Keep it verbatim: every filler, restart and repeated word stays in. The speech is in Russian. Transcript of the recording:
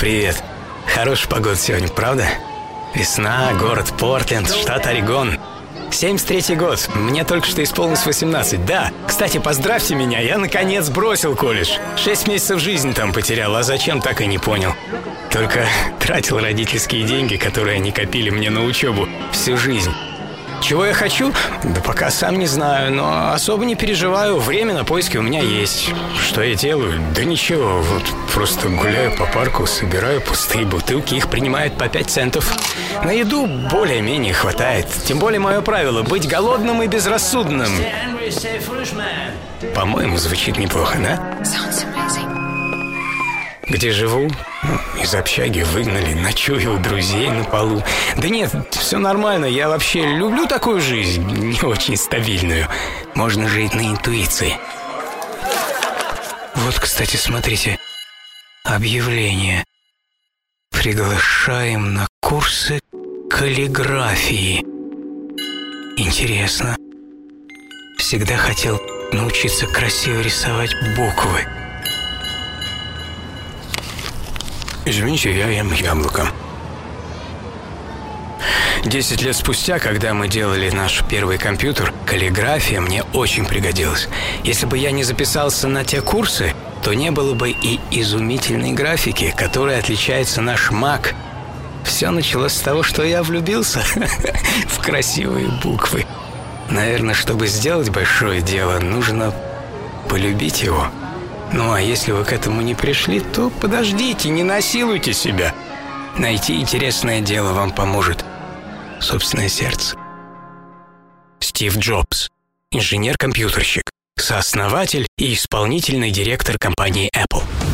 привет. Хорошая погода сегодня, правда? Весна, город Портленд, штат Орегон. семьдесят третий год. Мне только что исполнилось восемнадцать. Да, кстати, поздравьте меня, я наконец бросил колледж. Шесть месяцев жизни там потерял, а зачем, так и не понял. Только тратил родительские деньги, которые они копили мне на учебу всю жизнь. Чего я хочу? Да пока сам не знаю, но особо не переживаю. Время на поиски у меня есть. Что я делаю? Да ничего, вот просто гуляю по парку, собираю пустые бутылки, их принимают по пять центов. На еду более-менее хватает. Тем более мое правило — быть голодным и безрассудным. По-моему, звучит неплохо, да? Где живу? Из общаги выгнали, ночую у друзей на полу. Да нет, все нормально, я вообще люблю такую жизнь, не очень стабильную. Можно жить на интуиции. Вот, кстати, смотрите, объявление. Приглашаем на курсы каллиграфии. Интересно. Всегда хотел научиться красиво рисовать буквы. Извините, я ем яблоко. Десять лет спустя, когда мы делали наш первый компьютер, каллиграфия мне очень пригодилась. Если бы я не записался на те курсы, то не было бы и изумительной графики, которой отличается наш Mac. Все началось с того, что я влюбился в красивые буквы. Наверное, чтобы сделать большое дело, нужно полюбить его. Ну, а если вы к этому не пришли, то подождите, не насилуйте себя. Найти интересное дело вам поможет собственное сердце. Стив Джобс, инженер-компьютерщик, сооснователь и исполнительный директор компании Apple.